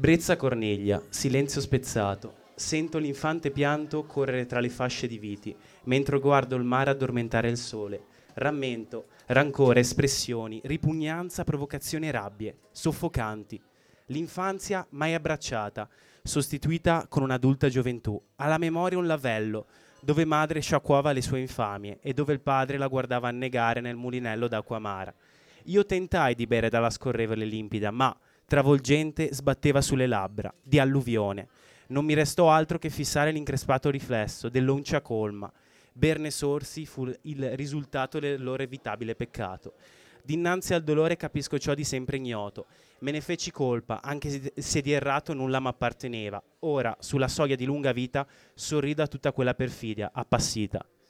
Brezza Corniglia, silenzio spezzato. Sento l'infante pianto correre tra le fasce di viti, mentre guardo il mare addormentare il sole. Rammento, rancore, espressioni, ripugnanza, provocazione e rabbie, soffocanti. L'infanzia mai abbracciata, sostituita con un'adulta gioventù. Alla memoria un lavello, dove madre sciacquava le sue infamie e dove il padre la guardava annegare nel mulinello d'acqua amara. Io tentai di bere dalla scorrevole limpida, ma, travolgente, sbatteva sulle labbra, di alluvione. Non mi restò altro che fissare l'increspato riflesso dell'oncia colma. Berne sorsi fu il risultato del loro evitabile peccato. Dinanzi al dolore capisco ciò di sempre ignoto. Me ne feci colpa, anche se di errato nulla m'apparteneva. Ora, sulla soglia di lunga vita, sorrido a tutta quella perfidia, appassita.